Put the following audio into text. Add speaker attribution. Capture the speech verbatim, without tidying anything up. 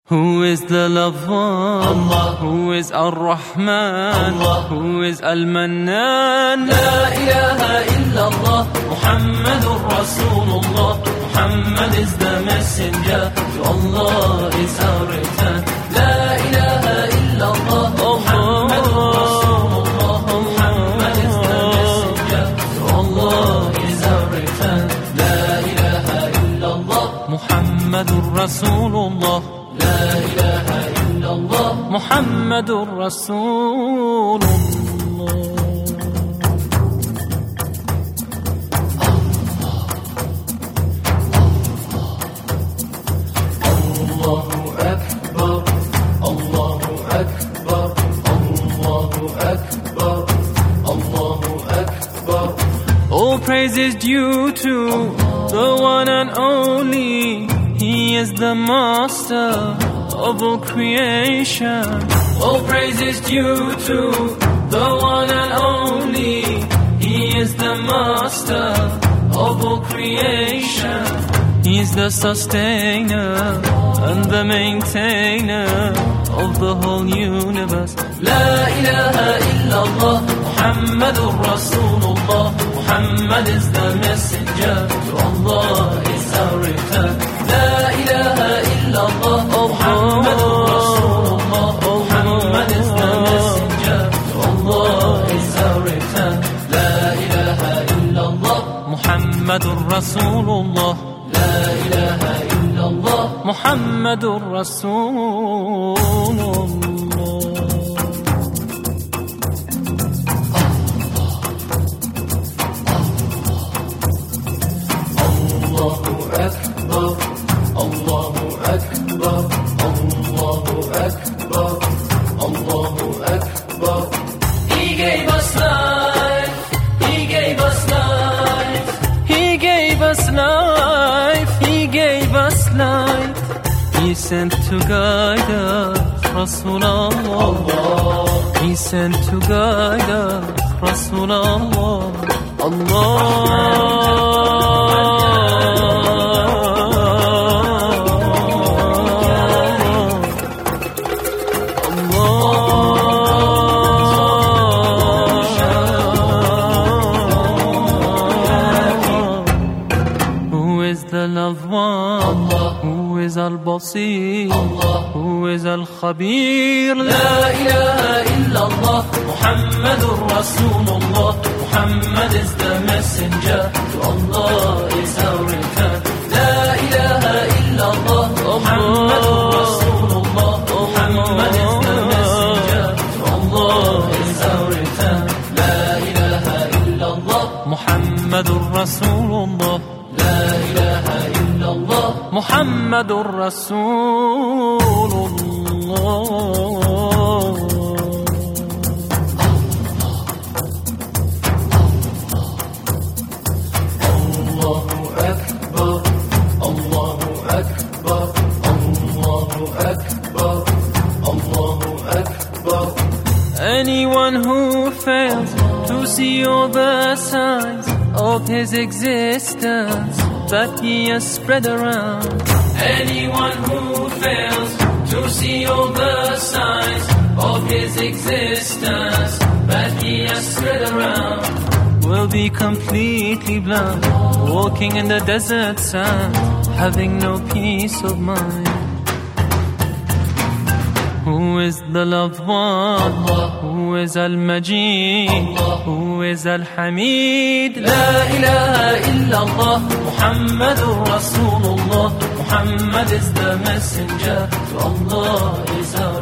Speaker 1: Who is the loved one?
Speaker 2: Allah.
Speaker 1: Who is Ar-Rahman?
Speaker 2: Allah.
Speaker 1: Who is Al-Mannan?
Speaker 2: La ilaha illallah, Muhammadur Rasulullah. Muhammad is the messenger, to Allah is our return. La ilaha illallah, Muhammadur Rasulullah. Muhammad is the messenger, to Allah is our return. La ilaha illallah,
Speaker 1: Muhammadur Rasulullah.
Speaker 2: La ilaha illallah,
Speaker 1: Muhammadur Rasulullah.
Speaker 2: Allahu Akbar, Allahu Akbar, Allahu Akbar, Allahu Akbar.
Speaker 1: All praise is due to the one and only. He is the master of all creation.
Speaker 2: All praise is due to the one and only. He is the master of all creation.
Speaker 1: He is the sustainer and the maintainer of the whole universe.
Speaker 2: La ilaha illallah, Muhammadur Rasulullah. Muhammad is the messenger, to Allah is our return. La ilaha illallah, Muhammadur Rasulullah. Muhammad is the messenger, to Allah is our return. La ilaha illallah,
Speaker 1: Muhammadur Rasulullah.
Speaker 2: La ilaha illallah,
Speaker 1: Muhammadur Rasulullah.
Speaker 2: Allahu Akbar, Allahu Akbar, Allahu Akbar, Allahu Akbar. He gave us life, He gave us life.
Speaker 1: He gave us life, He gave us life. He sent to guide us, Rasulallah. He sent to guide us, Rasulallah. The loved one,
Speaker 2: Allah.
Speaker 1: Who is Al-Basir,
Speaker 2: Allah.
Speaker 1: Who is Al-Khabir.
Speaker 2: La ilaha illallah, Muhammadur Rasulullah. Muhammad is the messenger, to Allah is our return. La ilaha illallah, Muhammadur Rasulullah. Muhammad is the messenger, to Allah is our return. La ilaha illallah,
Speaker 1: Muhammadur Rasulullah.
Speaker 2: La ilaha illallah,
Speaker 1: Muhammadur Rasulullah.
Speaker 2: Allahu Akbar, Allahu Akbar, Allahu Akbar, Allahu Akbar.
Speaker 1: Anyone who fails to see all the signs of His existence that He has spread around.
Speaker 2: Anyone who fails to see all the signs of His existence that He has spread around
Speaker 1: will be completely blind, walking in the desert sand, having no peace of mind. Who is the loved one?
Speaker 2: Allah.
Speaker 1: Who is Al-Majid?
Speaker 2: Allah.
Speaker 1: Who is Al-Hamid?
Speaker 2: La ilaha illallah, Muhammadur Rasulullah. Muhammad is the messenger, to Allah is our